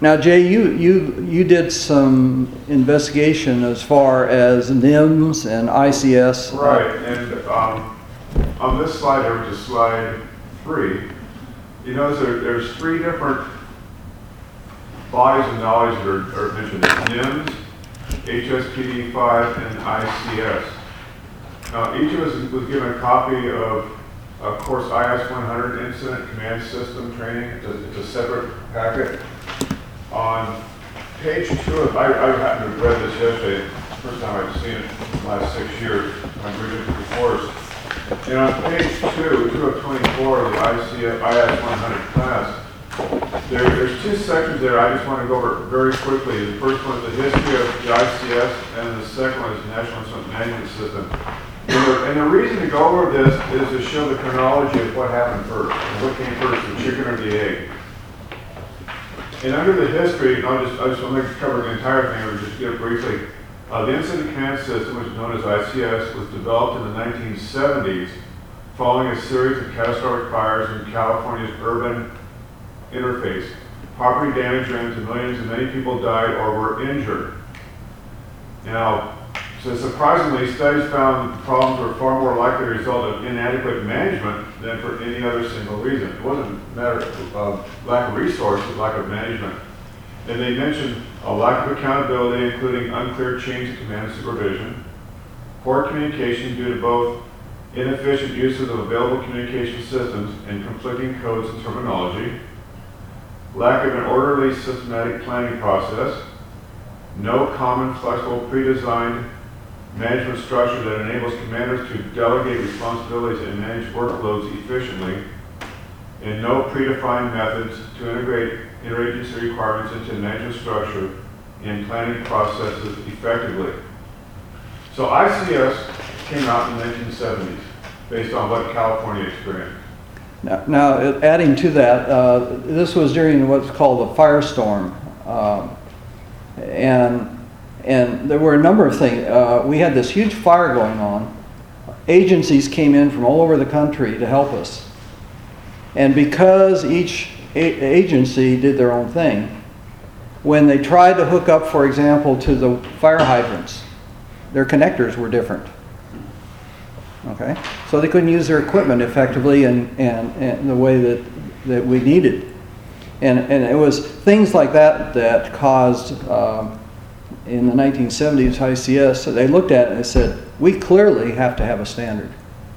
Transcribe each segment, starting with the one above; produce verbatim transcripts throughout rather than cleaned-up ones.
Now, Jay, you, you, you did some investigation as far as N I M S and I C S. Right, and um, on this slide, there was a slide three. You notice there, there's three different bodies of knowledge that are, are mentioned: N I M S, H S P D five, and I C S. Now, each of us was given a copy of, of course, I S one hundred Incident Command System Training. It's a, it's a separate packet. On page two of, I, I happened to have read this yesterday, first time I've seen it in the last six years. I've read it before. And on page two, two of twenty-four of the I C S, I S one hundred class, there, there's two sections there I just want to go over very quickly. The first one is the history of the I C S, and the second one is the National Instrument Management System. And the, and the reason to go over this is to show the chronology of what happened first. What came first, the chicken or the egg? And under the history, and I'll just, I just want to cover the entire thing, or just get it briefly. Uh, the Incident Command System, which is known as I C S, was developed in the nineteen seventies following a series of catastrophic fires in California's urban interface. Property damage ran to millions and many people died or were injured. Now, so surprisingly, studies found problems were far more likely to result of inadequate management than for any other single reason. It wasn't a matter of uh, lack of resources, lack of management. And they mentioned a lack of accountability, including unclear chains of command and supervision, poor communication due to both inefficient uses of available communication systems and conflicting codes and terminology, lack of an orderly systematic planning process, no common, flexible, pre-designed management structure that enables commanders to delegate responsibilities and manage workloads efficiently, and no predefined methods to integrate interagency requirements into management structure and planning processes effectively. So I C S came out in the nineteen seventies based on what California experienced. Now, now adding to that, uh, this was during what's called a firestorm. Uh, and And there were a number of things. Uh, we had this huge fire going on. Agencies came in from all over the country to help us. And because each a- agency did their own thing, when they tried to hook up, for example, to the fire hydrants, their connectors were different. Okay? So they couldn't use their equipment effectively and, and, and the way that, that we needed. And, and it was things like that that caused... Um, in the nineteen seventies I C S, they looked at it and they said, we clearly have to have a standard.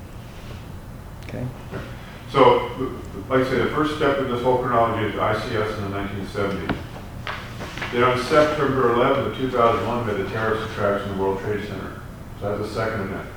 Okay. So, like I say, the first step in this whole chronology is I C S in the nineteen seventies. Then on September eleventh of two thousand one, we had the terrorist attacks in the World Trade Center. So that's the second event.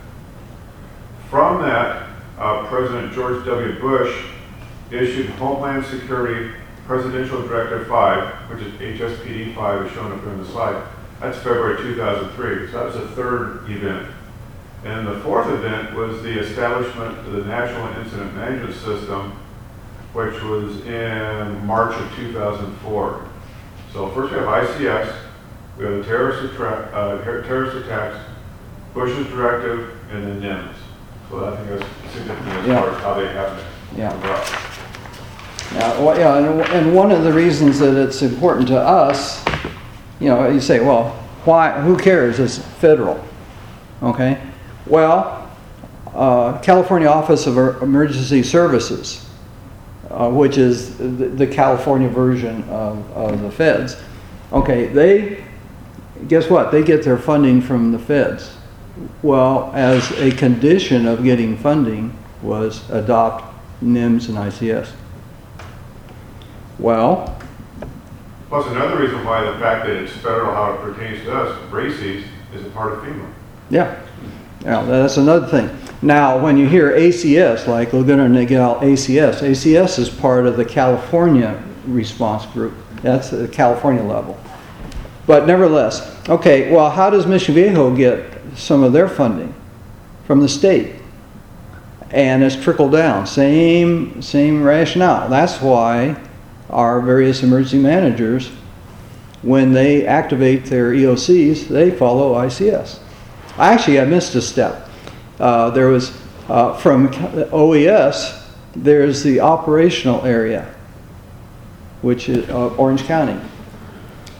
From that, uh, President George W. Bush issued Homeland Security Presidential Directive five, which is H S P D five, is shown up here on the slide. That's February two thousand three, so that was the third event. And the fourth event was the establishment of the National Incident Management System, which was in March of two thousand four. So first we have I C S, we have the terrorist, attra- uh, terrorist attacks, Bush's directive, and then N I M S. So I think that's significant as Yeah. far as how they happened. Yeah. Yeah, well, yeah, and, and one of the reasons that it's important to us, you know, you say, well, why? Who cares? It's federal, okay? Well, uh, California Office of Emergency Services, uh, which is the, the California version of, of the feds, okay, they, guess what? They get their funding from the feds. Well, as a condition of getting funding was adopt N I M S and I C S. Well, plus another reason why the fact that it's federal, how it pertains to us, RACES is a part of FEMA. Yeah, yeah, that's another thing. Now, when you hear A C S, like Laguna Niguel A C S, A C S is part of the California response group. That's the California level. But nevertheless, okay, well, how does Mission Viejo get some of their funding? From the state. And it's trickled down. Same, same rationale. That's why our various emergency managers, when they activate their E O Cs, they follow I C S. Actually, I missed a step. Uh, there was, uh, from O E S, there's the operational area, which is uh, Orange County.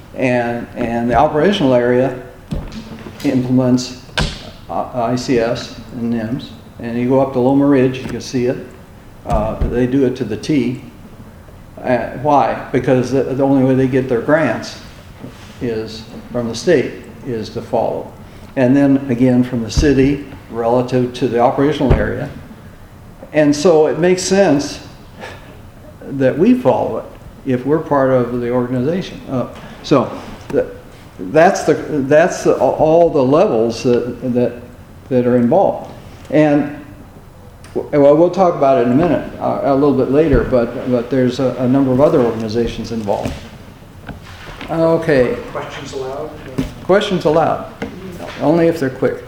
And, and the operational area implements uh, I C S and N I M S. And you go up to Loma Ridge, you can see it. Uh, they do it to the T. Uh, why? Because the, the only way they get their grants is from the state, is to follow. And then again from the city relative to the operational area. And so it makes sense that we follow it if we're part of the organization. Uh, so that, that's the that's the, all the levels that that that are involved. And well, we'll talk about it in a minute, uh, a little bit later. But but there's a, a number of other organizations involved. Okay. Questions allowed? Questions allowed, only if they're quick.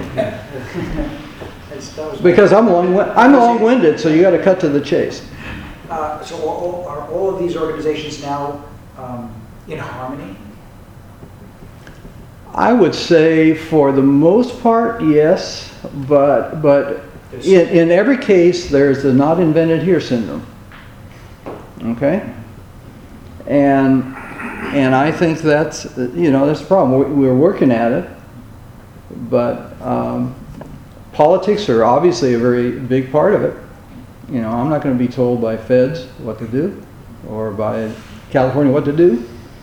It's- that was- Because I'm long I'm long-winded, so you got to cut to the chase. Uh, So are all- are all of these organizations now um, in harmony? I would say for the most part, yes, but but in, in every case, there's the not invented here syndrome. Okay? And and I think that's, you know, that's the problem. We- We're working at it, but um, politics are obviously a very big part of it. You know, I'm not going to be told by feds what to do, or by California what to do,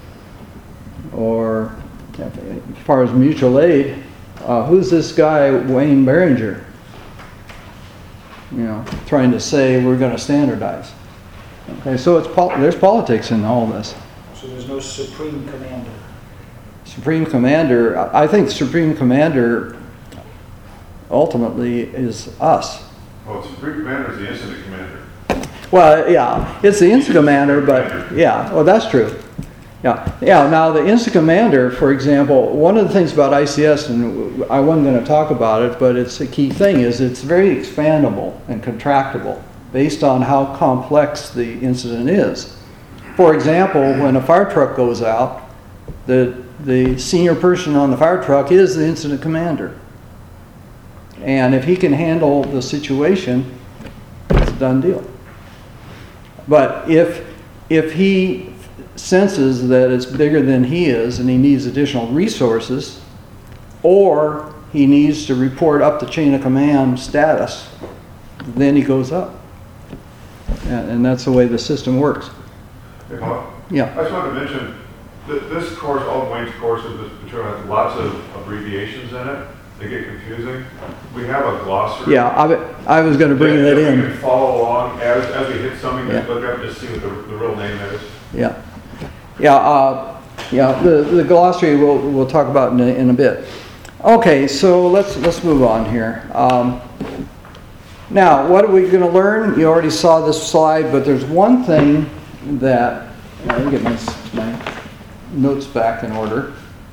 or as far as mutual aid, uh, who's this guy Wayne Barringer? You know, trying to say we're going to standardize. Okay, so it's pol- there's politics in all this. So there's no supreme commander? Supreme Commander, I I think Supreme Commander ultimately is us. Well, Supreme Commander is the incident commander. Well, yeah, it's the Incident Commander, but yeah, well, that's true. Yeah, yeah. Now the Incident Commander, for example, one of the things about I C S, and I wasn't going to talk about it, but it's a key thing, is it's very expandable and contractible based on how complex the incident is. For example, when a fire truck goes out, the the senior person on the fire truck is the Incident Commander, and if he can handle the situation, it's a done deal. But if if he senses that it's bigger than he is and he needs additional resources, or he needs to report up the chain of command status, then he goes up. And, and that's the way the system works. Hey, Bob? Yeah. I just wanted to mention that this course, all of Wayne's courses, this material has lots of abbreviations in it. They get confusing. We have a glossary. Yeah, I, I was going to bring that We in. can follow along as, as we hit something, just Yeah. look up and just see what the, the real name is. Yeah, yeah, uh, yeah. The the glossary we'll we'll talk about in a, in a bit. Okay, so let's let's move on here. Um, now, what are we going to learn? You already saw this slide, but there's one thing that let me get my my notes back in order.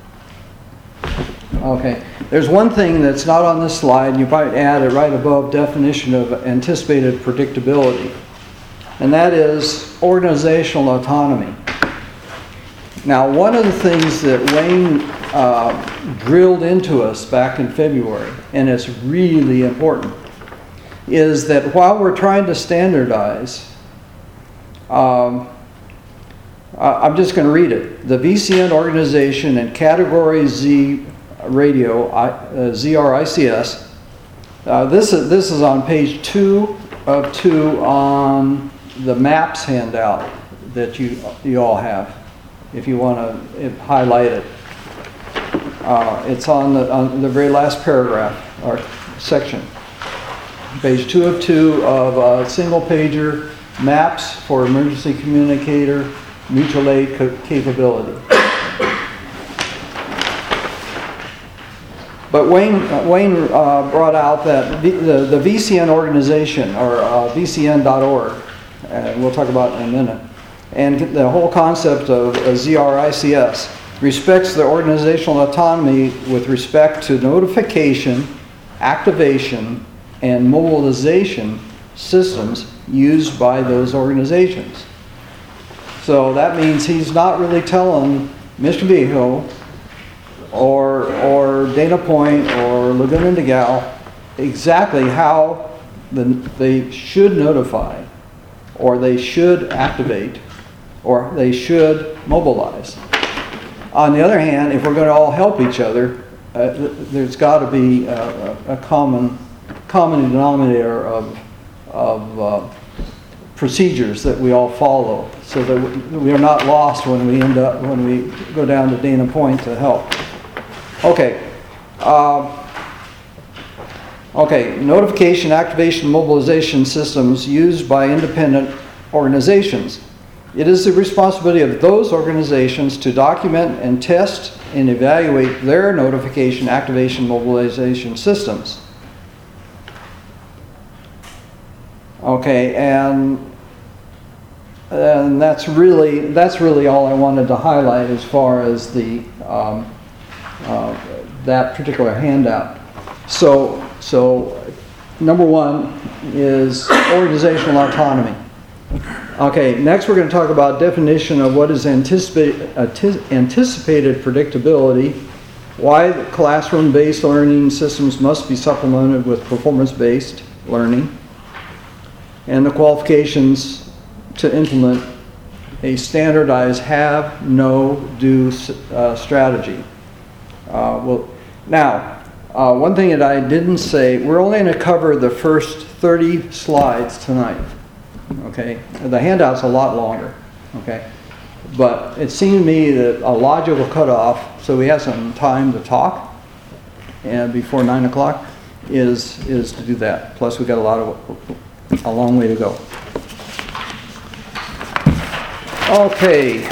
Okay, there's one thing that's not on this slide, and you might add it right above definition of anticipated predictability, and that is organizational autonomy. Now, one of the things that Wayne uh, drilled into us back in February, and it's really important, is that while we're trying to standardize, um, I'm just going to read it. The V C N organization and Category Z radio, uh, Z R I C S, uh, this is this is on page two of two on the maps handout that you you all have. If you want to highlight it, uh, it's on the on the very last paragraph or section, page two of two of a single pager, maps for emergency communicator mutual aid ca- capability. But Wayne, uh, Wayne uh, brought out that the, the, the V C N organization, or uh, V C N dot org, and we'll talk about it in a minute, and the whole concept of uh, Z R I C S respects the organizational autonomy with respect to notification, activation, and mobilization systems used by those organizations. So that means he's not really telling Mister Viejo or or Dana Point or Laguna Niguel exactly how the, they should notify, or they should activate, or they should mobilize. On the other hand, if we're going to all help each other, uh, th- there's got to be a, a a common, common denominator of, of uh, procedures that we all follow, so that we- we are not lost when we end up, when we go down to Dana Point to help. Okay. Uh, okay, notification, activation, mobilization systems used by independent organizations. It is the responsibility of those organizations to document and test and evaluate their notification, activation, mobilization systems. Okay, and and that's really that's really all I wanted to highlight as far as the um, uh, that particular handout. So so number one is organizational autonomy. Okay, next we're going to talk about definition of what is anticipated, anticipated predictability, why classroom-based learning systems must be supplemented with performance-based learning, and the qualifications to implement a standardized have, know, do uh, strategy. Uh, well, now, uh, one thing that I didn't say, we're only going to cover the first thirty slides tonight. Okay, the handout's a lot longer, okay? But it seemed to me that a logical cutoff, so we have some time to talk, and before nine o'clock, is is to do that. Plus, we got a lot of, a long way to go. Okay.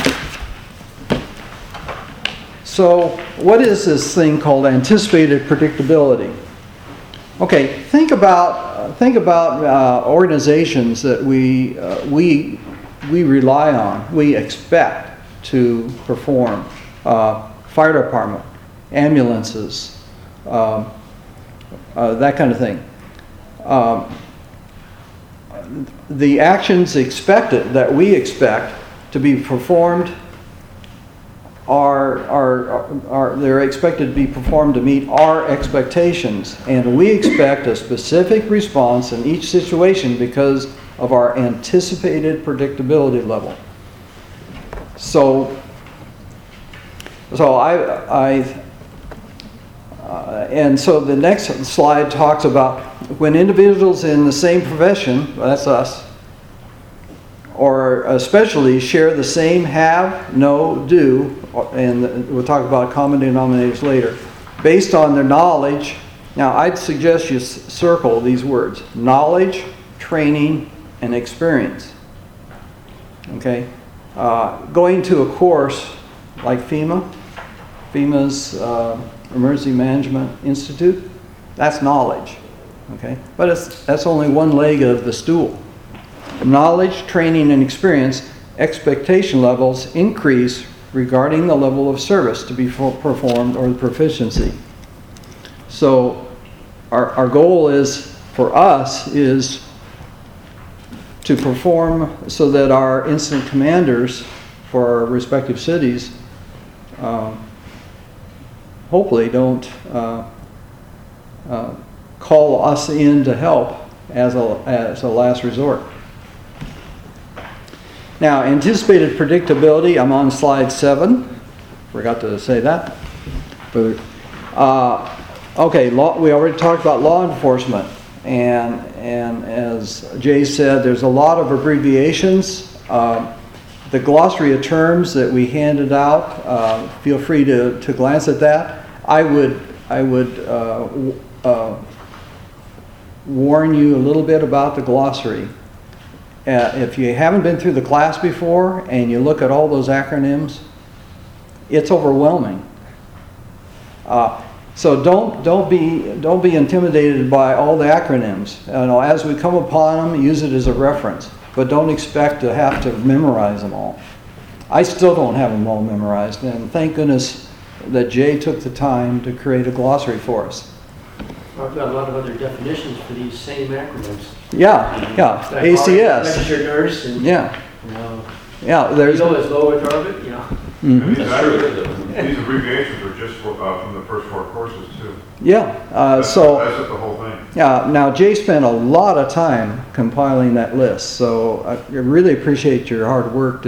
So, what is this thing called anticipated predictability? Okay, think about think about uh, organizations that we uh, we we rely on, we expect to perform. Uh, fire department, ambulances, um, uh, that kind of thing. Um, the actions expected that we expect to be performed Are, are, are, they're expected to be performed to meet our expectations. And we expect a specific response in each situation because of our anticipated predictability level. So, so I, I uh, and so the next slide talks about when individuals in the same profession, that's us, or especially share the same have, know, do, and we'll talk about common denominators later, based on their knowledge. Now, I'd suggest you circle these words: knowledge, training, and experience. Okay? Uh, going to a course like FEMA, FEMA's uh, Emergency Management Institute, that's knowledge. Okay? But it's, that's only one leg of the stool. Knowledge, training, and experience, expectation levels increase regarding the level of service to be performed or the proficiency. So our, our goal is, for us, is to perform so that our incident commanders for our respective cities uh, hopefully don't uh, uh, call us in to help as a, as a last resort. Now, anticipated predictability, I'm on slide seven. Forgot to say that. But, uh, okay, law, we already talked about law enforcement. And, and as Jay said, there's a lot of abbreviations. Uh, the glossary of terms that we handed out, uh, feel free to, to glance at that. I would, I would uh, w- uh, warn you a little bit about the glossary. Uh, if you haven't been through the class before and you look at all those acronyms, it's overwhelming. Uh, so don't don't be don't be intimidated by all the acronyms. You know, as we come upon them, use it as a reference, but don't expect to have to memorize them all. I still don't have them all memorized, and thank goodness that Jay took the time to create a glossary for us. I've got a lot of other definitions for these same acronyms. Yeah, yeah, Like A C S. Registered nurse and, Yeah, you know, yeah. There's Leo is lower target, you know. Mhm. And these, acronyms- these abbreviations are just for, uh, from the first four courses too. yeah. Uh, That's- so. That's the whole thing. Yeah, now Jay spent a lot of time compiling that list, so I really appreciate your hard work to